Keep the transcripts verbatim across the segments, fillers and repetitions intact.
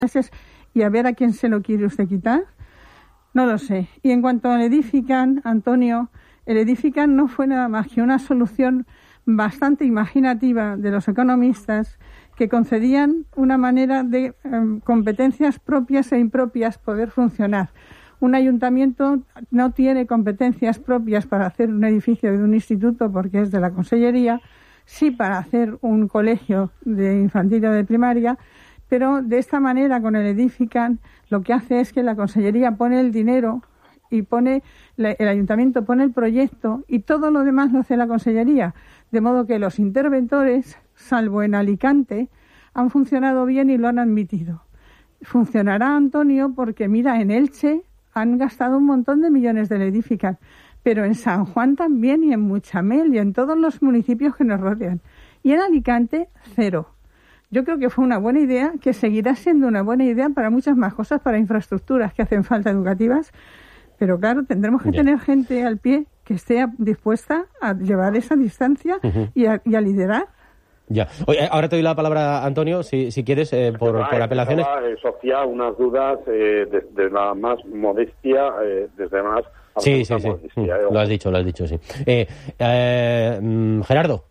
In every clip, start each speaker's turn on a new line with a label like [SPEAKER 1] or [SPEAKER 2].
[SPEAKER 1] y a ver a quién se lo quiere usted quitar. No lo sé. Y en cuanto al Edifican, Antonio, el Edifican no fue nada más que una solución bastante imaginativa de los economistas que concedían una manera de um, competencias propias e impropias poder funcionar. Un ayuntamiento no tiene competencias propias para hacer un edificio de un instituto porque es de la consellería, sí para hacer un colegio de infantil o de primaria, pero de esta manera con el Edifican lo que hace es que la consellería pone el dinero y pone el ayuntamiento pone el proyecto y todo lo demás lo hace la consellería, de modo que los interventores, salvo en Alicante, han funcionado bien y lo han admitido. Funcionará, Antonio, porque mira, en Elche han gastado un montón de millones del Edifican, pero en San Juan también y en Muchamel y en todos los municipios que nos rodean. Y en Alicante, cero. Yo creo que fue una buena idea, que seguirá siendo una buena idea para muchas más cosas, para infraestructuras que hacen falta educativas, pero claro, tendremos que yeah. tener gente al pie que esté dispuesta a llevar esa distancia uh-huh. y, a, y a liderar.
[SPEAKER 2] Ya. Oye, ahora te doy la palabra, Antonio, si, si quieres, eh, por,
[SPEAKER 3] va,
[SPEAKER 2] por apelaciones.
[SPEAKER 3] Va, eh, Sofía, unas dudas eh, desde la más modestia, eh, desde la más...
[SPEAKER 2] Sí, sí, sí, modestia, mm, eh, lo has dicho, lo has dicho, sí. Eh, eh, Gerardo.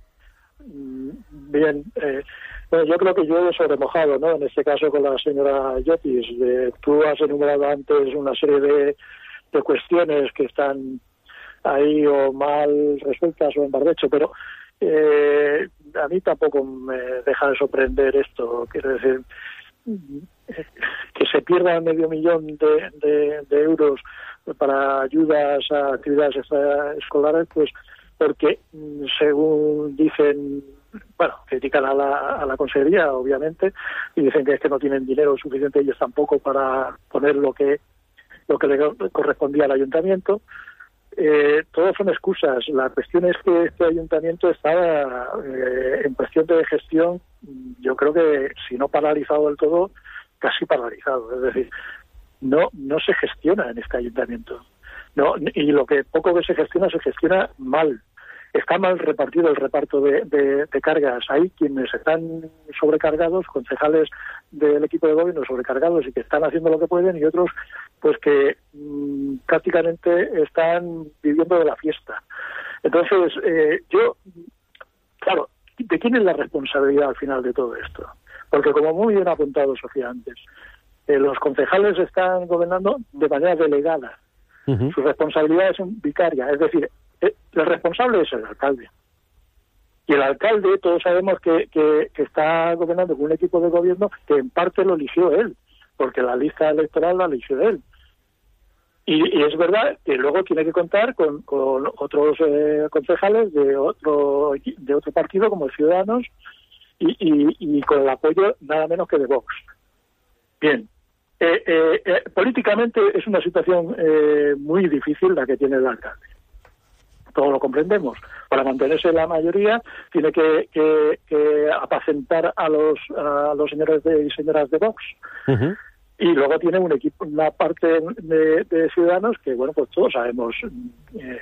[SPEAKER 4] Bien, eh, bueno, yo creo que yo he sobremojado, ¿no? En este caso con la señora Llopis. Eh, tú has enumerado antes una serie de, de cuestiones que están ahí o mal resueltas o en barbecho, pero eh, a mí tampoco me deja de sorprender esto. Quiero decir, que se pierda medio millón de, de, de euros para ayudas a actividades escolares, pues porque según dicen, bueno, critican a la, a la consejería, obviamente, y dicen que es que no tienen dinero suficiente ellos tampoco para poner lo que lo que le correspondía al ayuntamiento. Eh, todos son excusas. La cuestión es que este ayuntamiento estaba eh, en cuestión de gestión, yo creo que si no paralizado del todo, casi paralizado. Es decir, no no se gestiona en este ayuntamiento. No, y lo que poco que se gestiona, se gestiona mal. Está mal repartido el reparto de, de, de cargas. Hay quienes están sobrecargados, concejales del equipo de gobierno sobrecargados y que están haciendo lo que pueden, y otros pues que mmm, prácticamente están viviendo de la fiesta. Entonces, eh, yo, claro, ¿de quién es la responsabilidad al final de todo esto? Porque como muy bien ha apuntado Sofía antes, eh, los concejales están gobernando de manera delegada. Uh-huh. Su responsabilidad es vicaria, es decir, el responsable es el alcalde. Y el alcalde, todos sabemos que, que, que está gobernando con un equipo de gobierno que en parte lo eligió él, porque la lista electoral la eligió él. Y, y es verdad que luego tiene que contar con, con otros eh, concejales de otro de otro partido, como Ciudadanos, y, y, y con el apoyo nada menos que de Vox. Bien. Eh, eh, eh, políticamente es una situación eh, muy difícil la que tiene el alcalde. Todos lo comprendemos. Para mantenerse la mayoría tiene que, que, que apacentar a los a los señores de, y señoras de Vox. Uh-huh. Y luego tiene un equipo, una parte de, de Ciudadanos que, bueno, pues todos sabemos eh,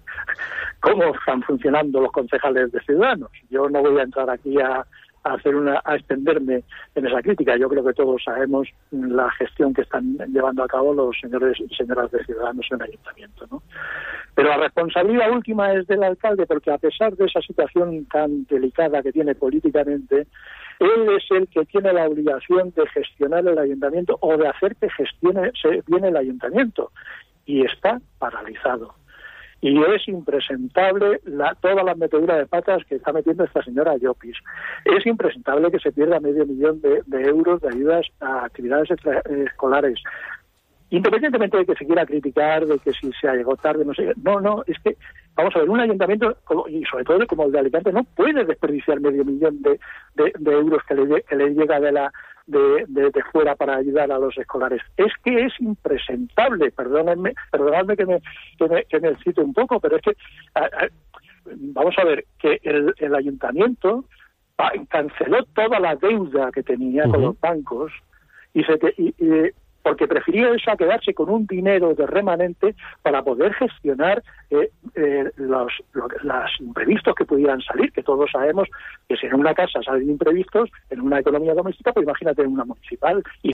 [SPEAKER 4] cómo están funcionando los concejales de Ciudadanos. Yo no voy a entrar aquí a a hacer una a extenderme en esa crítica. Yo creo que todos sabemos la gestión que están llevando a cabo los señores y señoras de Ciudadanos en el ayuntamiento, ¿no? Pero la responsabilidad última es del alcalde, porque a pesar de esa situación tan delicada que tiene políticamente, él es el que tiene la obligación de gestionar el ayuntamiento o de hacer que gestione bien el ayuntamiento, y está paralizado. Y es impresentable la, toda la metedura de patas que está metiendo esta señora Llopis. Es impresentable que se pierda medio millón de, de euros de ayudas a actividades extra, eh, escolares. Independientemente de que se quiera criticar, de que si se ha llegado tarde, no sé. No, no, es que, vamos a ver, un ayuntamiento, como, y sobre todo como el de Alicante, no puede desperdiciar medio millón de, de, de euros que le, que le llega de la de, de, de fuera para ayudar a los escolares. Es que es impresentable, perdónenme, perdonadme que me, que me, que me cite un poco, pero es que, a, a, vamos a ver, que el, el ayuntamiento a, canceló toda la deuda que tenía uh-huh. con los bancos y se te, y, y porque prefirió eso a quedarse con un dinero de remanente para poder gestionar eh, eh, los, los, los imprevistos que pudieran salir, que todos sabemos que si en una casa salen imprevistos, en una economía doméstica, pues imagínate en una municipal. Y